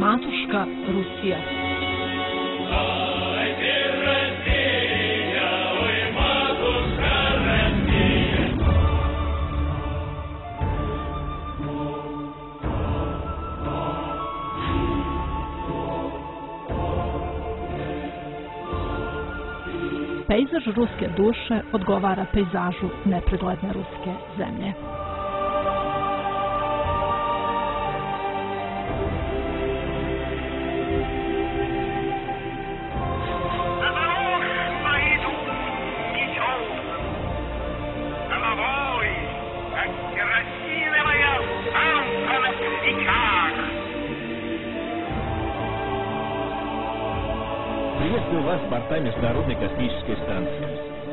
Matuška Rusija. Pejzaž ruske duše odgovara pejzažu nepregledne ruske zemlje. Приветствую вас, борта Международной космической станции.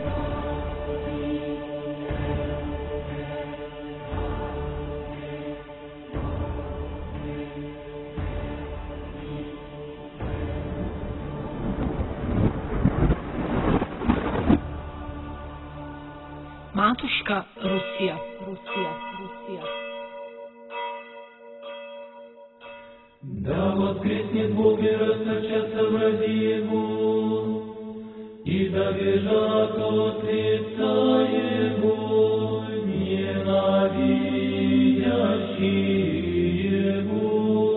Matuška Rusija, Rusija, Rusija. Да воскреснет Бог и расточатся враги Его, и да бежат от лица Его ненавидящие Его.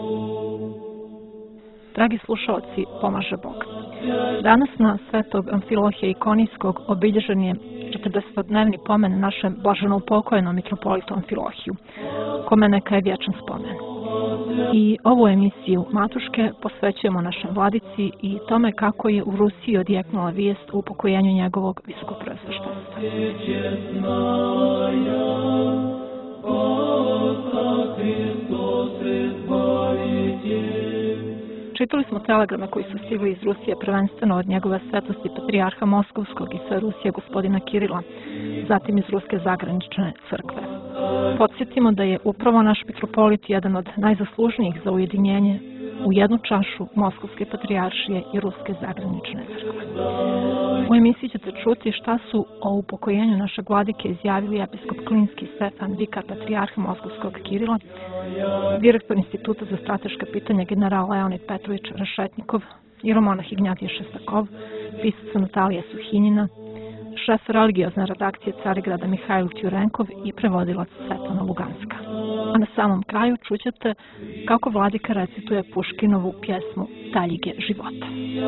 Dragi slušalci, pomaže Bog. Danas na Svetog Amfilohija Ikonijskog obilježen je 40-dnevni pomen našem blaženoupokojnom mitropolitu Amfilohiju, kome neka je vječan spomen. I ovu emisiju Matuške posvećujemo našem vladici i tome kako je u Rusiji odjeknula vijest o upokojenju njegovog visokopreosveštenstva. Čitali smo telegrame koji su stigli iz Rusije, prvenstveno od njegove svetosti patrijarha Moskovskog i sve Rusije gospodina Kirila, zatim iz Ruske zagranične crkve. Podsjetimo da je upravo naš mitropolit jedan od najzaslužnijih za ujedinjenje u jednu čašu Moskovske patrijaršije i Ruske zagranične crkve. U emisiji ćete čuti šta su o upokojenju našeg vladike izjavili episkop Klinski Stefan, vikar patrijarha Moskovskog Kirila, direktor Instituta za strateška pitanja general Leonid Petrović Rešetnikov, jeromonah Ignjatije Šestakov, pisac Natalija Suhinjina, šef religiozne redakcije Carigrada Mihajl Tjurenkov i prevodilac Svetlana Luganska. A na samom kraju čućete kako vladika recituje Puškinovu pjesmu Taljige života.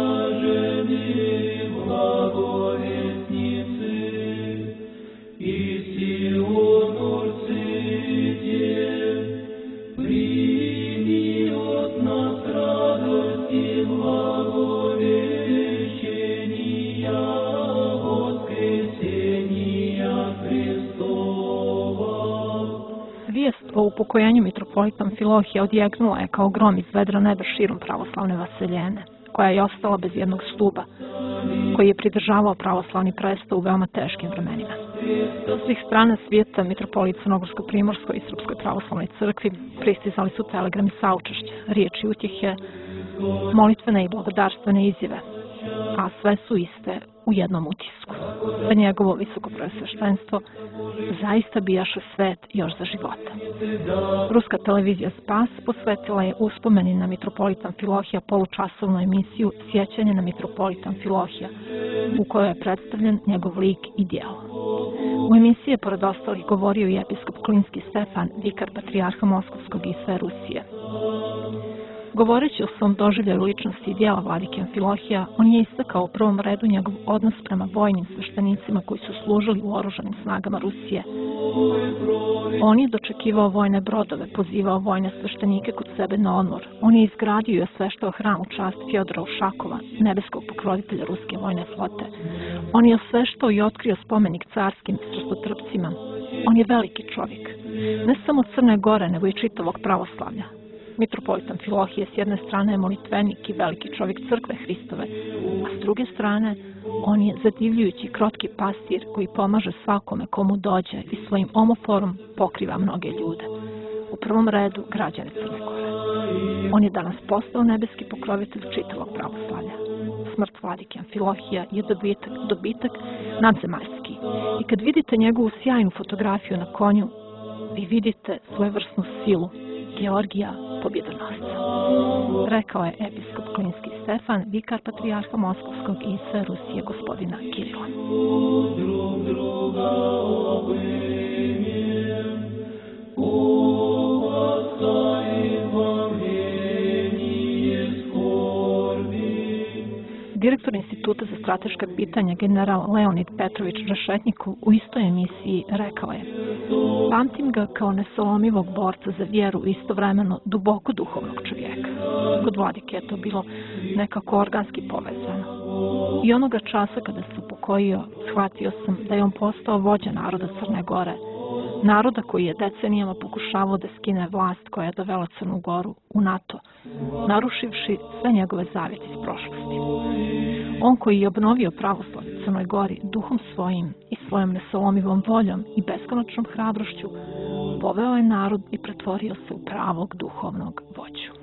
Vijest o upokojenju mitropolita Amfilohija odjeknula je kao grom iz vedra neba širom pravoslavne vaseljene, koja je ostala bez jednog stuba, koji je pridržavao pravoslavni presto u veoma teškim vremenima. Do svih strana svijeta mitropolit Crnogorsko-Primorskoj i Srpskoj pravoslavnoj crkvi pristizali su telegrami saučešća, riječi utjehe, molitvene i blagodarstvene izjave, a sve su iste u jednom utisku. Da njegovo visokopreosveštenstvo zaista bijaše svet još za života. Ruska televizija Spas posvetila je uspomeni na mitropolita Amfilohija polučasovnu emisiju Sjećanje na mitropolita Amfilohija, u kojoj je predstavljen njegov lik i djelo. U emisiji je pored ostalih govorio i episkop Klinski Stefan, vikar patrijarha Moskovskog i sve Rusije. Govoreći o svom doživljaju ličnosti i dijela vladike Amfilohija, on je istakao u prvom redu njegov odnos prema vojnim sveštenicima koji su služili u oružanim snagama Rusije. On je dočekivao vojne brodove, pozivao vojne sveštenike kod sebe na odmor. On je izgradio i osveštao hram u čast Fjodora Ušakova, nebeskog pokrovitelja ruske vojne flote. On je osveštao i otkrio spomenik carskim strastotrpcima. On je veliki čovjek, ne samo Crne Gore, nego i čitavog pravoslavlja. Mitropolit Amfilohije s jedne strane je molitvenik i veliki čovjek crkve Hristove, a s druge strane on je zadivljujući krotki pastir koji pomaže svakome komu dođe i svojim omoforom pokriva mnoge ljude. U prvom redu građane Crne Gore. On je danas postao nebeski pokrovitelj čitavog pravoslavlja. Smrt vladike Amfilohija je dobitak nadzemaljski. I kad vidite njegovu sjajnu fotografiju na konju, vi vidite svojevrsnu silu Georgija pobjedonosca. rekao je episkop Klinski Stefan, vikar patrijarha Moskovskog i sve Rusije gospodina Kirila. Друг друга обнимем, о избавление скорби. Direktor Instituta za strateška pitanja general Leonid Petrović Rašetnjikov u istoj emisiji rekao je: pamtim ga kao nesalomivog borca za vjeru i istovremeno duboko duhovnog čovjeka. Kod vladike je to bilo nekako organski povezano. I onoga časa kada se upokojio, shvatio sam da je on postao vođa naroda Crne Gore, naroda koji je decenijama pokušavao da skine vlast koja je dovela Crnu Goru u NATO, narušivši sve njegove zavjete iz prošlosti. On koji je obnovio pravoslavlje Crnoj Gori duhom svojim i svojom nesalomivom voljom i beskonačnom hrabrošću, poveo je narod i pretvorio se u pravog duhovnog vođu.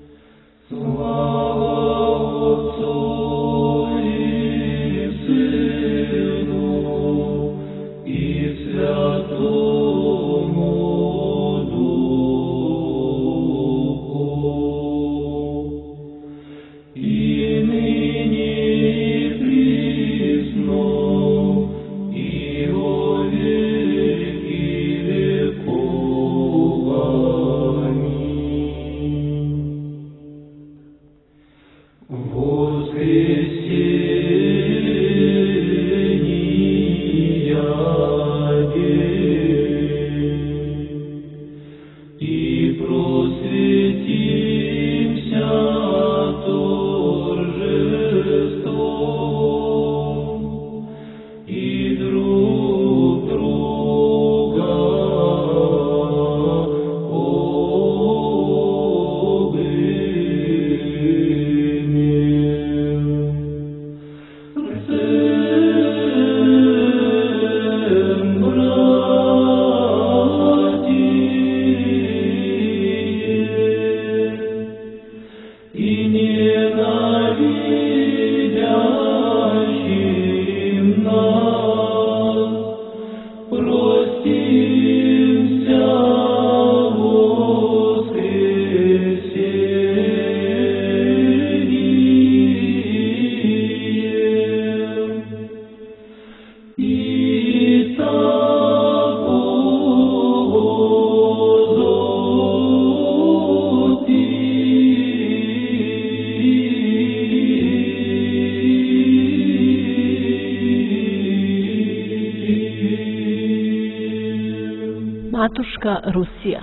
Matuška Rusija.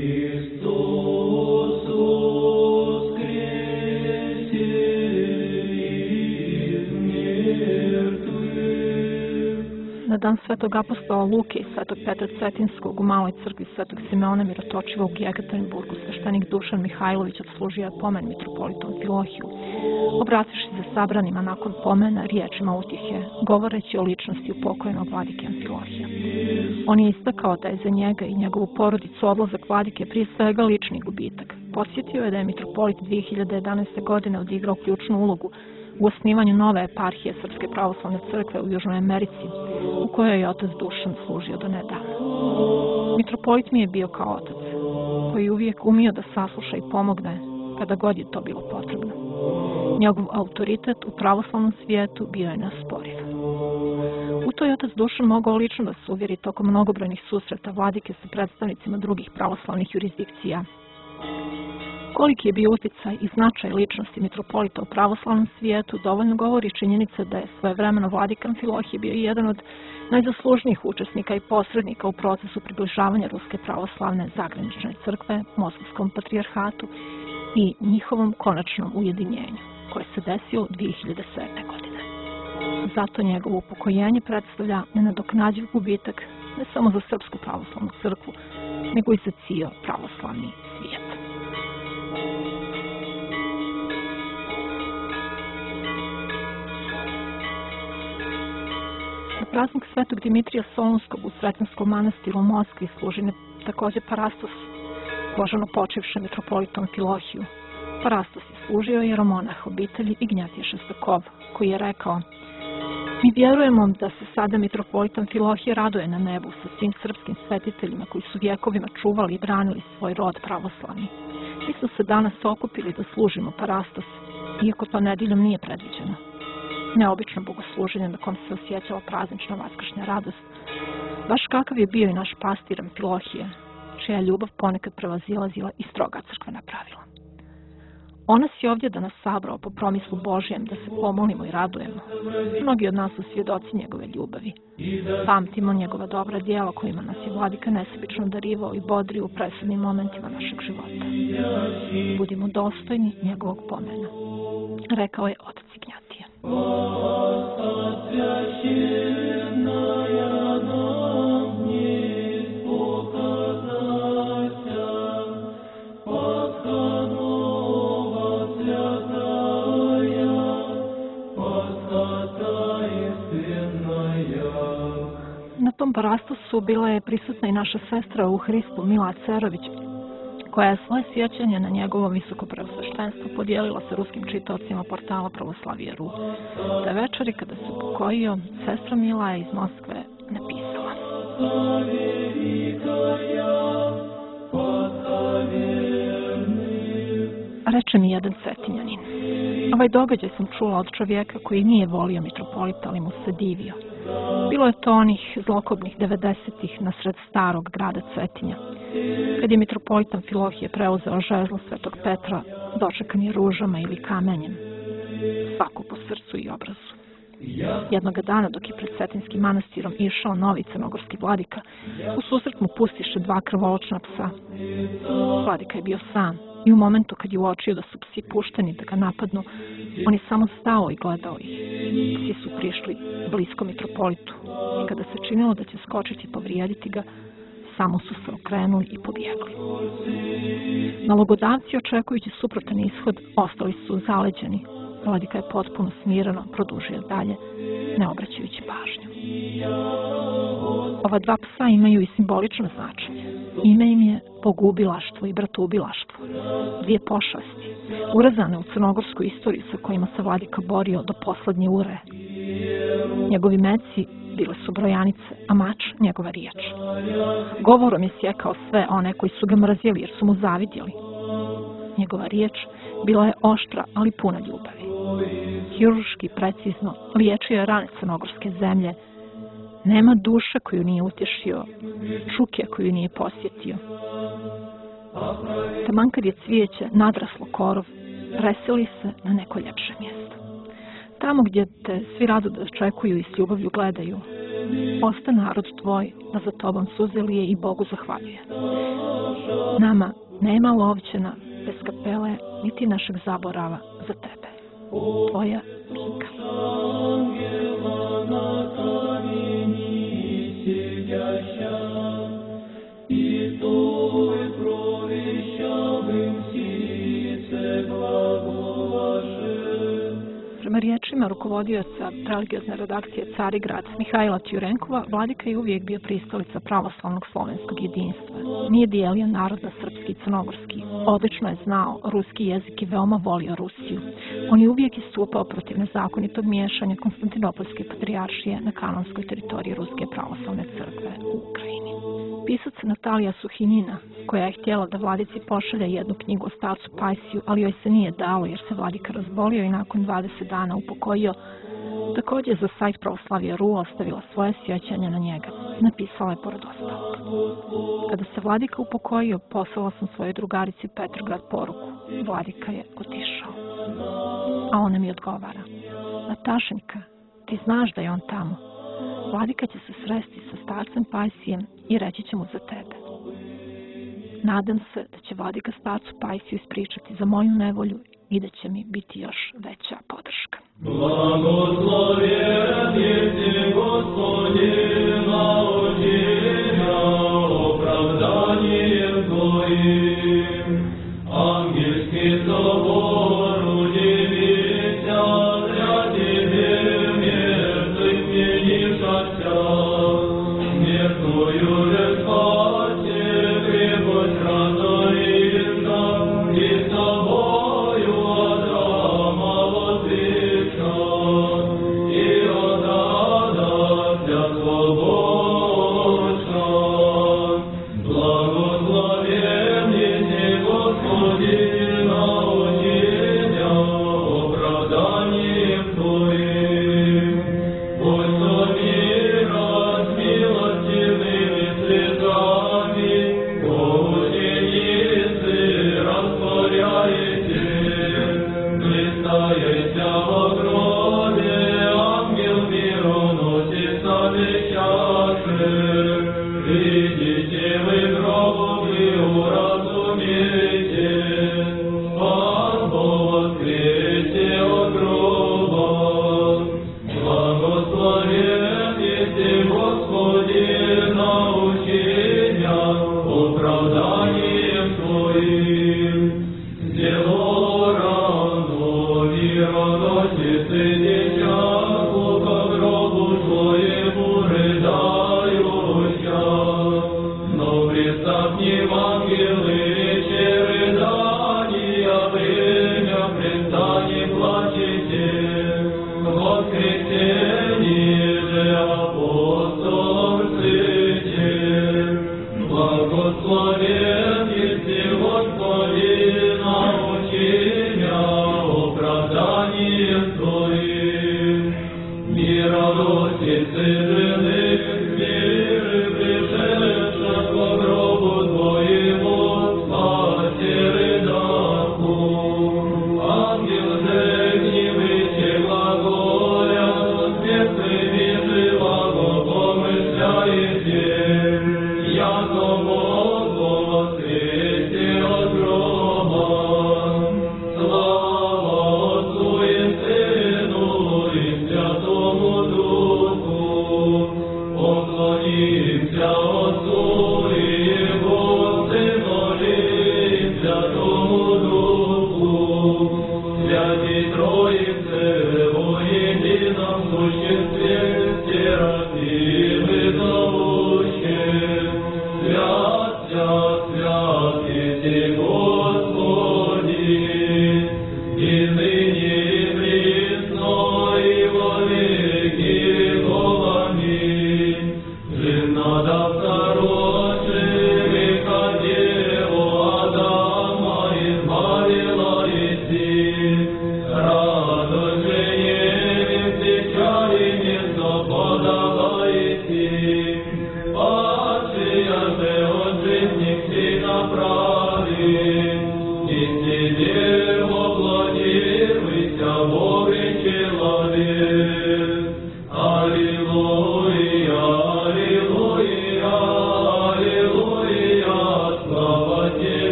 Na dan svetog apostola Luke i svetog Petra Cetinskog u maloj crkvi svetog Simeona Mirotočiva u Jekaterinburgu sveštenik Dušan Mihajlović odslužio je pomen mitropolitu Amfilohiju, obrativši se sabranima nakon pomena riječima utjehe, govoreći o ličnosti upokojnog vladike Amfilohija. On je istakao da je za njega i njegovu porodicu odlazak vladike prije svega lični gubitak. Podsjetio je da je mitropolit 2011. godine odigrao ključnu ulogu u osnivanju nove eparhije Srpske pravoslavne crkve u Južnoj Americi, u kojoj je otac Dušan služio do nedavno. Mitropolit mi je bio kao otac, koji uvijek umio da sasluša i pomogne kada god je to bilo potrebno. Njegov autoritet u pravoslavnom svijetu bio je neosporiv. U to je otac Dušan mogao lično da se uvjeri tokom mnogobrojnih susreta vladike sa predstavnicima drugih pravoslavnih jurisdikcija. Koliki je bio utjecaj i značaj ličnosti mitropolita u pravoslavnom svijetu dovoljno govori činjenica da je svojevremeno vladika Amfilohije bio jedan od najzaslužnijih učesnika i posrednika u procesu približavanja Ruske pravoslavne zagranične crkve Moskovskom patrijarhatu i njihovom konačnom ujedinjenju, koje se desilo 2007. godine. Zato njegovo upokojenje predstavlja nenadoknadiv gubitak ne samo za Srpsku pravoslavnu crkvu, nego i za cijel pravoslavni svijet. Na praznik svetog Dimitrija Solunskog u Sretanskom manastiru u Moskvi služi također Parastos, blaženo počivši mitropolitom Amfilohiju. Parastos je služio jeromonah obitelji Ignjatije Šestakov, koji je rekao: mi vjerujemo da se sada mitropolit Amfilohije raduje na nebu sa svim srpskim svetiteljima koji su vjekovima čuvali i branili svoj rod pravoslavni. Mi smo se danas okupili da služimo parastos, iako to nedeljom nije predviđeno. Neobično bogosluženje na kom se osjećala praznična vaskršnja radost, baš kakav je bio i naš pastir Amfilohije, čija ljubav ponekad prevazilazila i stroga crkvena pravila. On nas je ovdje da nas sabrao po promislu Božjem da se pomolimo i radujemo. Mnogi od nas su svjedoci njegove ljubavi. Pamtimo njegova dobra djela kojima nas je vladika nesebično darivao i bodrio u presudnim momentima našeg života. Budimo dostojni njegovog pomena, rekao je otac Ignjatije. Na tom parastosu bila je prisutna i naša sestra u Hristu Mila Cerović, koja je svoje sjećanje na njegovo visoko preosveštenstvo podijelila sa ruskim čitaocima portala Pravoslavije.ru. Te večeri kada se upokojio, sestra Mila je iz Moskve napisala: Reče mi jedan Cetinjanin: ovaj događaj sam čula od čovjeka koji nije volio mitropolita, ali mu se divio. Bilo je to onih zlokobnih 90-ih nasred starog grada Cetinja, kad je mitropolit Amfilohije preuzeo žezlo Svetog Petra, dočekan je ružama ili kamenjem, svaku po srcu i obrazu. Jednoga dana, dok je pred Cetinskim manastirom išao novi crnogorski vladika, u susret mu pustiše 2 krvoločna psa. Vladika je bio sam i u momentu kad je uočio da su psi pušteni da ga napadnu, on je samo stao i gledao ih. Psi su prišli blisko mitropolitu i kada se činilo da će skočiti i povrijediti ga, samo su se okrenuli i pobjegli. Nalogodavci, očekujući suprotan ishod, ostali su zaleđeni. Vladika je potpuno smireno produžio dalje, ne obraćajući pažnju. Ova 2 psa imaju i simbolično značenje. Ime im je bogubilaštvo i bratoubilaštvo, 2 pošasti, urezane u crnogorsku istoriju sa kojima se vladika borio do poslednje ure. Njegovi meci bile su brojanice, a mač njegova riječ. Govorom je sjekao sve one koji su ga mrzjeli jer su mu zavidjeli. Njegova riječ bila je oštra, ali puna ljubavi. Hirurški precizno liječio je rane crnogorske zemlje. Nema duše koju nije utješio, čuke koju nije posjetio. Taman kad je cvijeće nadraslo korov, preseli se na neko ljepše mjesto. Tamo gdje te svi rado dočekuju i s ljubavlju gledaju, osta narod tvoj da za tobom suze lije i Bogu zahvaljuje. Nama nema lovćena bez kapele, niti našeg zaborava za tebe. Tvoja Minka. Prema riječima rukovodioca religiozne redakcije Carigrad Mihajla Tjurenkova, vladika je uvijek bio pristalica pravoslavnog slovenskog jedinstva. Nije dijelio narod na srpski i crnogorski. Odlično je znao ruski jezik i veoma volio Rusiju. On je uvijek istupao protiv nezakonitog miješanja Konstantinopoljske patrijaršije na kanonskoj teritoriji Ruske pravoslavne crkve u Ukrajini. Pisac Natalija Suhinina, koja je htjela da vladici pošalje jednu knjigu o starcu Pajsiju, ali joj se nije dalo jer se vladika razbolio i nakon 20 dana upokojio, također za sajt Pravoslavije.ru ostavila svoje sjećanje na njega. Napisala je pored ostalog: kada se vladika upokojio, poslala sam svojoj drugarici Petrograd poruku. Vladika je otišao. A ona mi odgovara: Natašenjka, ti znaš da je on tamo. Vladika će se sresti sa starcem Pajsijem i reći će mu za tebe. Nadam se da će vladika starcu Pajsiju ispričati za moju nevolju i da će mi biti još veća podrška. Blagoslovjen je ti, Gospodin, naučenja opravdanjem tvojim. Angelski zbor udivися, ja тебе мертвых менившася, смертную же спаси, крепость разорища, и с тобою Адрама возвеща, и отдадся свободу.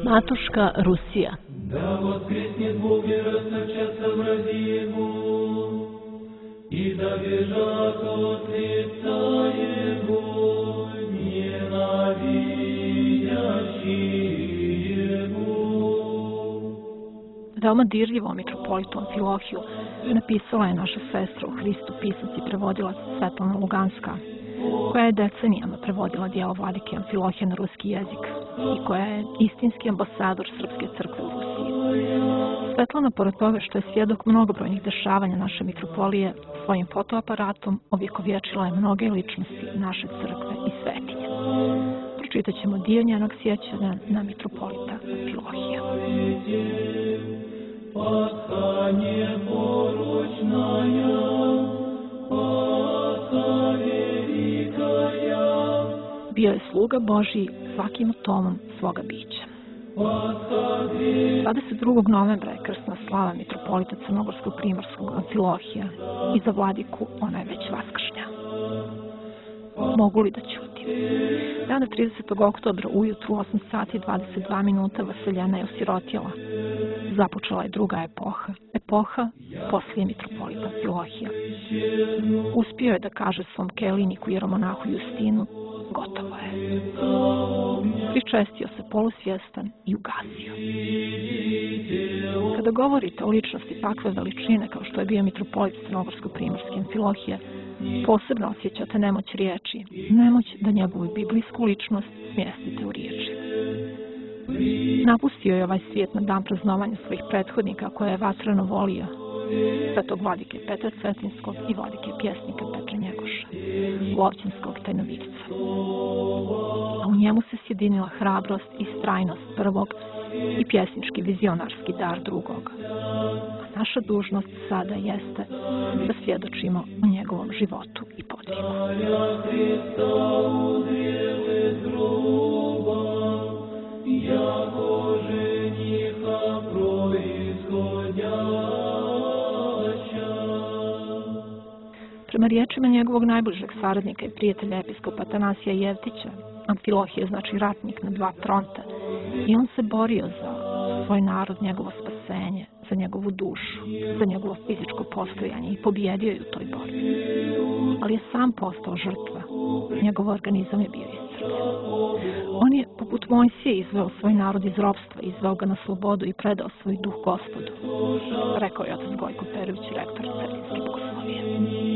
Matuška Rusija. Да воскреснет Бог и растопчатся врази Его, и да бежат от лица Его ненавидящие Его. Veoma dirljivo mitropolitu Amfilohiju napisala je naša sestra u Hristu, pisac i prevodilac Svetlana Luganska, koja je decenijama prevodila djelo vladike Amfilohija na ruski jezik i koja je istinski ambasador Srpske crkve u Rusiji. Svetlana, pored toga što je svjedok mnogobrojnih dešavanja naše mitropolije, svojim fotoaparatom ovjekovječila je mnoge ličnosti naše crkve i svetinje. Pročitat ćemo dio njenog sjećanja na mitropolita Amfilohija. Пасха непорочная, Пасха великая, Bio je sluga Božji svakim atomom svoga bića. 22. novembra je krstna slava mitropolita Crnogorskog Primorskog Amfilohija i za vladiku ona je već vaskršnja. Mogu li da ćutim? Dana 30. oktobra ujutru 8 sati 22 minuta Vaseljena je osirotjela. Započela je druga epoha, epoha poslije mitropolita Amfilohija. Uspio je da kaže svom keliniku jeromonahu Justinu, gotovo je. Pričestio se polusvjestan i ugasio. Kada govorite o ličnosti takve veličine kao što je bio mitropolit Crnogorsko-Primorski Amfilohije, posebno osjećate nemoć riječi, nemoć da njegovu biblijsku ličnost smjestite u riječi. Napustio je ovaj svijet na dan praznovanja svojih prethodnika koje je vatreno volio, svetog vladike Petra Cetinskog i vladike pjesnika Petra Njegoša, Lovćinskog tajnovidca. A u njemu se sjedinila hrabrost i strajnost prvog i pjesnički vizionarski dar drugog. A naša dužnost sada jeste da svjedočimo o njegovom životu i podvigu. Яко жениха происходяща. Prema riječima njegovog najbližeg saradnika i prijatelja episkopa Atanasija Jevtića, Amfilohije znači ratnik na dva fronta i on se borio za svoj narod, njegovo spasenje, za njegovu dušu, za njegovo fizičko postojanje i pobjedio je u toj borbi. Ali je sam postao žrtva. Njegov organizam je bio iscrpljen. On je, poput Mojsije, izveo svoj narod iz ropstva, izveo ga na slobodu i predao svoj duh Gospodu, rekao je otac Gojko Perović, rektor Cetinske bogoslovije.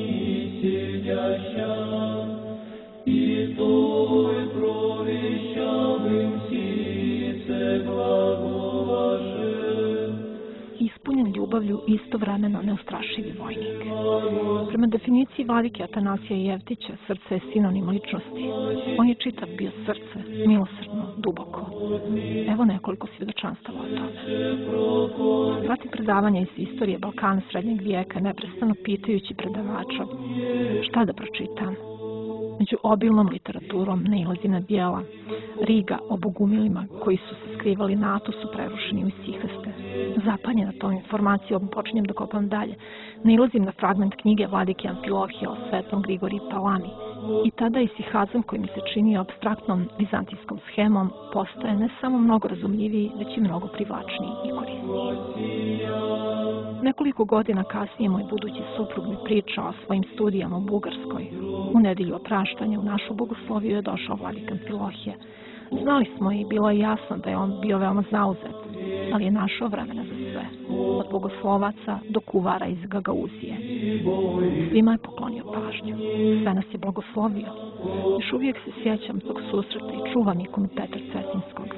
Ispunjen ljubavlju, istovremeno neustrašivi vojnik. Prema definiciji vladike Atanasija Jevtića, srce je sinonim ličnosti. On je čitav bio srce, milosrdno, duboko. Evo nekoliko svjedočanstava o tome. Pratim predavanja iz istorije Balkana srednjeg vijeka, neprestano pitajući predavača šta da pročitam. Među obilnom literaturom nailazi na djela Riga o bogumilima koji su se skrivali na Atosu prerušeni u Isihaste. Zapanjena tom informacijom počinjem da kopam dalje. Nailazim na fragment knjige vladike Amfilohija o svetom Grigoriji Palami. I tada isihazam koji mi se čini apstraktnom vizantijskom schemom postaje ne samo mnogo razumljiviji, već i mnogo privlačniji i korisniji. Nekoliko godina kasnije moj budući suprug mi pričao o svojim studijama u Bugarskoj. U nedjelju opraštanja u našu bogosloviju je došao vladika Amfilohije. Znali smo i bilo je jasno da je on bio veoma zauzet, ali je našao vremena za sve. Od bogoslovaca do kuvara iz Gagauzije. Svima je poklonio pažnju. Sve nas je blagoslovio. Još uvijek se sjećam tog susreta i čuvam ikonu Petra Cetinskog.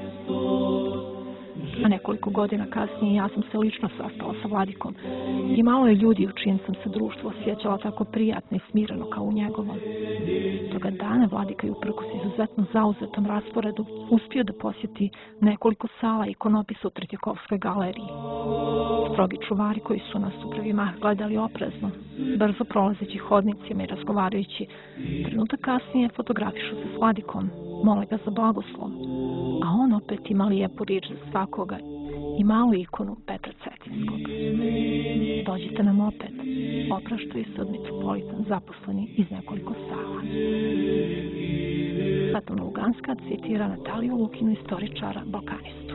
A nekoliko godina kasnije ja sam se lično sastala sa vladikom i malo je ljudi u čijem sam se društvu osjećala tako prijatno i smireno kao u njegovom. Toga dana vladika je uprkos izuzetno zauzetom rasporedu uspio da posjeti nekoliko sala ikonopisa u Tretjakovskoj galeriji. Strogi čuvari koji su nas u prvi mah gledali oprezno, brzo prolazeći hodnicima i razgovarajući, trenutak kasnije fotografišu se s vladikom, mole ga za blagoslov, a on opet ima lijepu riječ za svakoga i malu ikonu Petra Cetinskog. Rimskog. Dođite nam opet, opraštaju se od mitropolita zaposleni iz nekoliko sala. Svetlana Luganska citira Nataliju Lukinu, istoričara, balkanistu.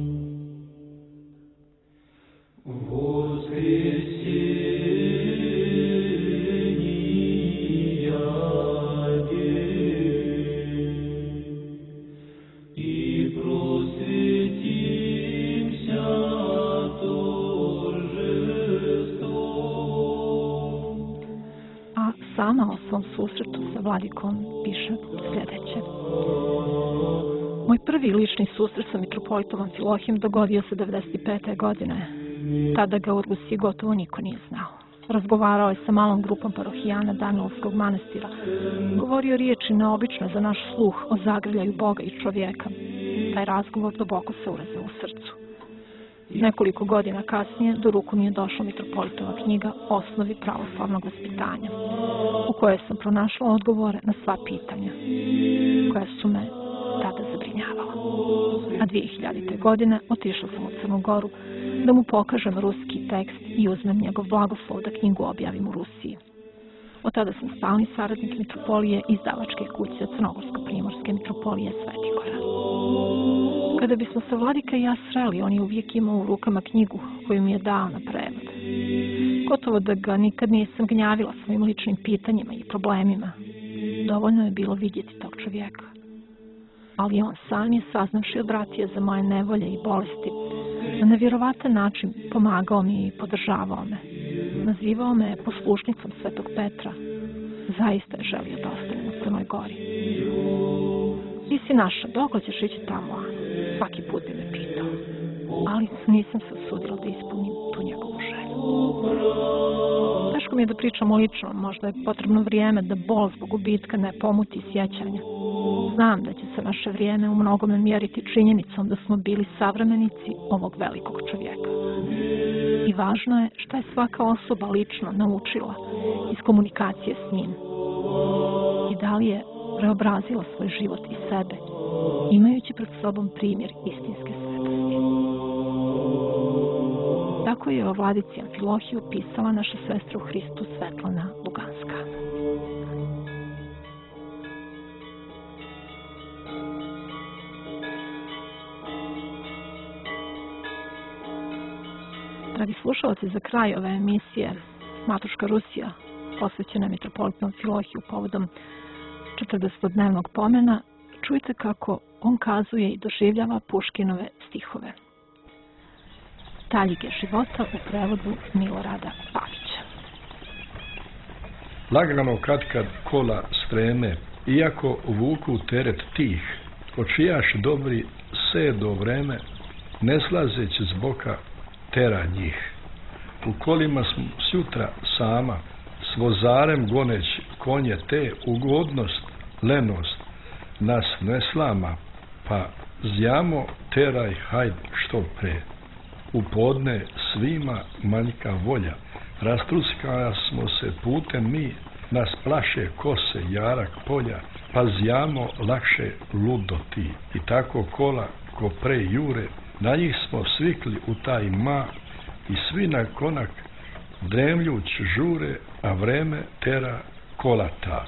Sama o svom susretu sa vladikom piše sljedeće. Moj prvi lični susret sa mitropolitom Amfilohijom dogodio se 95. godine. Tada ga u Rusiji gotovo niko nije znao. Razgovarao je sa malom grupom parohijana Danilskog manastira. Govorio riječi neobične za naš sluh o zagrljaju Boga i čovjeka. Taj razgovor duboko se urezao u srcu. Nekoliko godina kasnije do ruku mi je došla mitropolitova knjiga Osnovi pravoslavnog vaspitanja, u kojoj sam pronašla odgovore na sva pitanja, koja su me tada zabrinjavala. A 2000. godine otišla sam u Crnu Goru da mu pokažem ruski tekst i uzmem njegov blagoslov da knjigu objavim u Rusiji. Od tada sam stalni saradnik mitropolije izdavačke kuće Crnogorsko-primorske mitropolije Sveti Goran. Kada bismo se vladika i ja sreli, on je uvijek imao u rukama knjigu koju mi je dao na prevod. Gotovo da ga nikad nisam gnjavila svojim ličnim pitanjima i problemima. Dovoljno je bilo vidjeti tog čovjeka. Ali on sam je, saznavši od bratije za moje nevolje i bolesti, na nevjerovatan način pomagao mi i podržavao me. Nazivao me poslušnicom Svetog Petra. Zaista je želio da ostanem u Crnoj Gori. Ti si naša, dok ćeš ići tamo? Svaki put bi me pitao. Ali nisam se usudila da ispunim tu njegovu želju. Teško mi je da pričam o ličnom, možda je potrebno vrijeme da bol zbog gubitka ne pomuti sjećanja. Znam da će se naše vrijeme u mnogome mjeriti činjenicom da smo bili savremenici ovog velikog čovjeka. I važno je šta je svaka osoba lično naučila iz komunikacije s njim. I da li je preobrazila svoj život i sebe, imajući pred sobom primjer istinske svetosti. Tako je o vladici Amfilohiju pisala naša sestra u Hristu Svetlana Luganska. Dragi slušalci, za kraj ove emisije Matuška Rusija, posvećena mitropolitu Amfilohiju povodom 40-dnevnog pomena, čujte kako on kazuje i doživljava Puškinove stihove. Taljige života u prevodu Milorada Pavića. Lagano katkad kola streme, iako vuku teret tih, očijaš dobri sedo vreme, ne slazeći z boka tera njih. U kolima smo sjutra sama, s vozarem goneć konje te, ugodnost, lenost, nas ne slama, pa zjamo teraj hajd što pre. U podne svima manjka volja, rastruska smo se putem mi, nas plaše kose jarak polja, pa zjamo lakše ludo ti. I tako kola ko pre jure, na njih smo svikli u taj ma i svi na konak dremljuć žure, a vreme tera kola ta.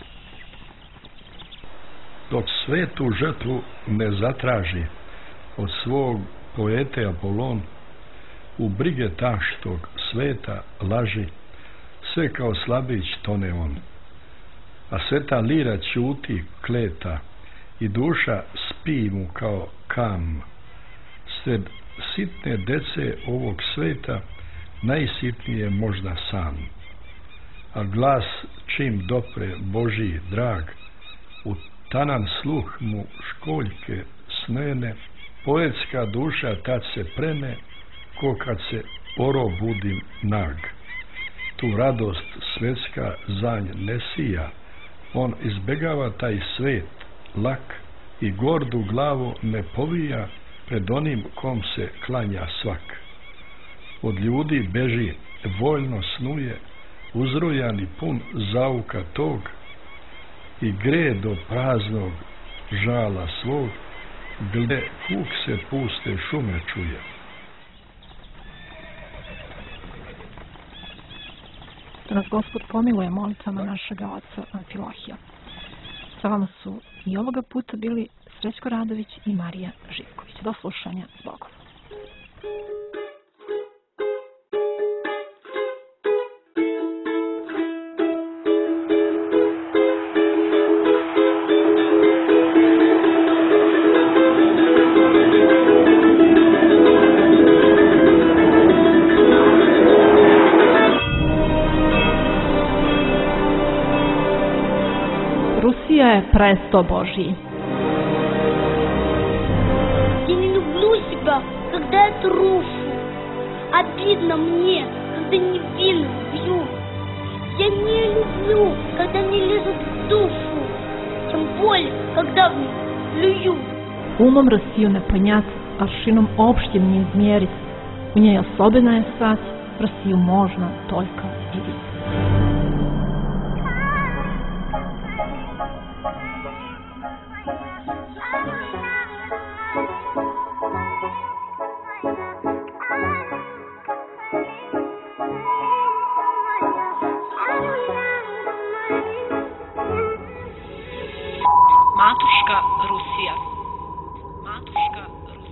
Dok svetu žrtvu ne zatraži od svog poete Apolon, u brige taštog sveta laži, sve kao slabić tone on. A sveta lira ćuti kleta i duša spi mu kao kam. Sred sitne dece ovog sveta najsitnije možda sam. A glas čim dopre Božji drag, u tanan sluh mu školjke snene, poetska duša tad se prene, ko kad se orobudim nag. Tu radost svetska za nj ne sija, on izbegava taj svet lak i gordu glavu ne povija pred onim kom se klanja svak. Od ljudi beži, voljno snuje, uzrujan i pun zauka tog, i gre do praznog žala svog, gde kuk se puste šume čuje. Da nas Gospod pomiluje molitvama našega oca Amfilohija. Sa vama su i ovoga puta bili Srećko Radović i Marija Živković. Do slušanja, s Bogom. Rusija je presto Božji. Я не люблю себя, когда я трушу. Обидно мне, когда невинных бьют. Я не люблю, когда не лезут в душу. Тем более, когда в них плюют. Umom Rusiju ne ponjat, aršinom opštim не измерить. У ней особенная стать, Россию можно только видеть. Матушка Rusija. Матушка Rusija.